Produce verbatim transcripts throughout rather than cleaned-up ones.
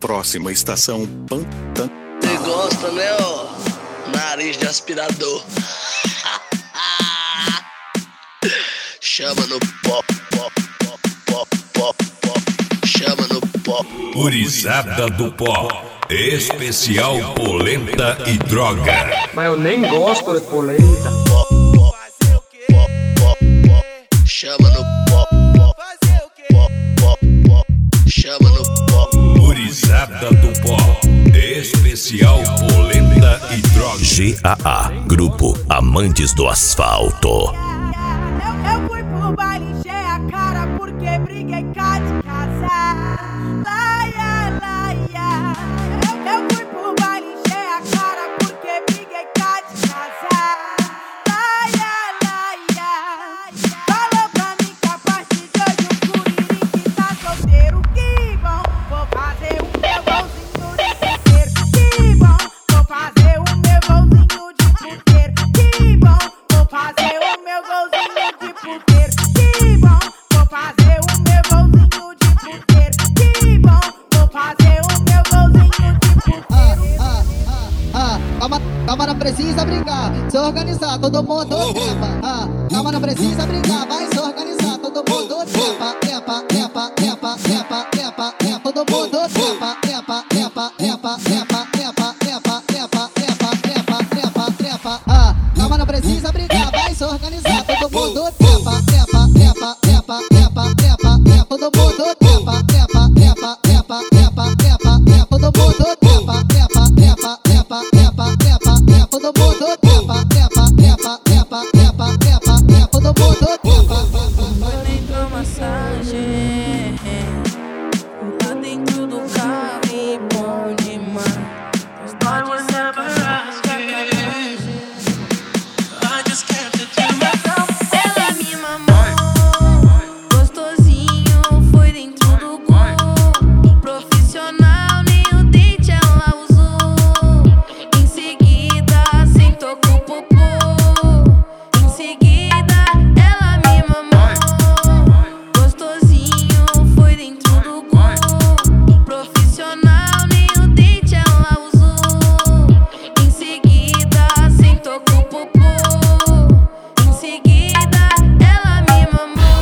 próxima estação Pantanal. Você gosta, né, ó? Nariz de aspirador. Chama no pop, pop, pop, pop, pop, pop. Chama no pop. Gurizada do Pó. Especial polenta e droga. Mas eu nem gosto de polenta. Pop, pop, pop, pop, pop. Chama no pop, pop, pop, pop, pop. Chama no pop. Gurizada do Pó. Especial polenta e droga. G A A, Grupo Amantes do Asfalto. Eu fui pro baile, encher a cara porque briguei cá de casa. Laia, laia. Eu, eu fui pro baile, encher a cara porque briguei cá de casa. Laia, laia. Falou pra mim que a partir de hoje o Curirique tá solteiro. Que bom, vou fazer o meu golzinho de puteiro. Que bom, vou fazer o meu golzinho de puteiro. Que bom, vou fazer o meu golzinho de puteiro. Que bom, vou fazer o meu golzinho de puteiro. Que bom, vou fazer o meu golzinho de puteiro. Ah, ah, ah, calma, calma, não precisa brigar. Se organizar, todo mundo trepa. Ah, calma, não precisa brigar. Vai se organizar, todo mundo trepa. Trepa, trepa, trepa, trepa, trepa, trepa. Todo mundo trepa, trepa, trepa, trepa, trepa, trepa, trepa, trepa, trepa, trepa, trepa, trepa. Ah, calma, não precisa brigar. Vai se organizar, todo mundo trepa, trepa, trepa, trepa, trepa, trepa, trepa. Todo mundo trepa, trepa, trepa, trepa, trepa, trepa, trepa. Todo mundo trepa, trepa, trepa, trepa, trepa, trepa, trepa. Todo mundo trepa, trepa, trepa, trepa, trepa, trepa, trepa. Todo mundo trepa. Tô dentro massagem, tô dentro do carro e bom demais. Estou de sacanagem, I just can't do myself. Ela me mamou, gostosinho, foi dentro do gol. Profissional, nem o dente ela usou. Em seguida, sentou com o popô. Em seguida, ela me mamou, gostosinho, foi dentro do gol. Profissional, nem o dente ela usou. Em seguida, sentou com o popô. Em seguida, ela me mamou.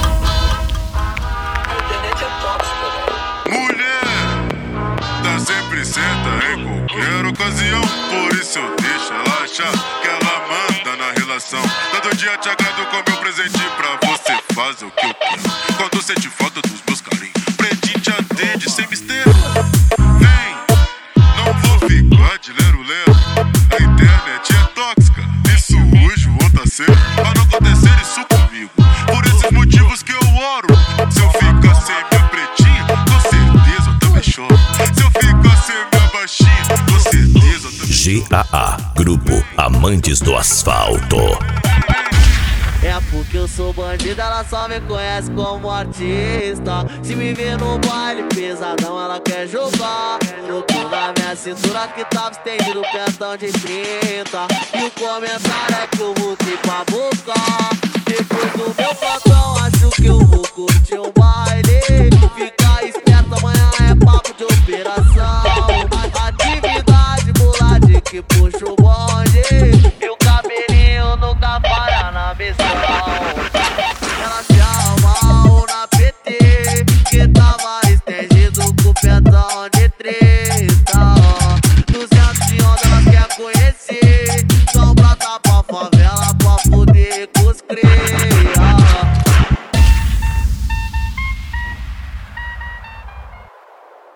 A internet é tóxica, velho. Mulher, tá sempre certa em qualquer ocasião. Por isso eu deixo ela achar que ela manda na relação. Todo dia te agrado com meu presente pra você fazer o que eu quero. Quando sente falta dos meus carinhos, pretinho te atende sem mistério. Vem, não vou ficar de lero-lero. A internet é tóxica, isso hoje vou tá certo. Pra não acontecer isso comigo, por esses motivos que eu oro. Se eu ficar sem minha pretinha, com certeza eu também choro. Se eu ficar sem minha baixinha, com certeza eu também choro. G A A, Grupo Amantes do Asfalto. É porque eu sou bandido, ela só me conhece como artista. Se me vê no baile pesadão, ela quer jogar. Eu tô na minha cintura que tava estendido, pentão de trinta. E o comentário é que eu voltei pra buscar. Depois do meu plantão, acho que eu vou curtir um baile. Fica esperto, amanhã é papo de operação. Atividade, bulade que puxa o bonde. E o cabelinho nunca para na missão. Ela se arrumou na P T, que tava estendido com o pentão de trinta. Duzentos de onda, ela quer conhecer.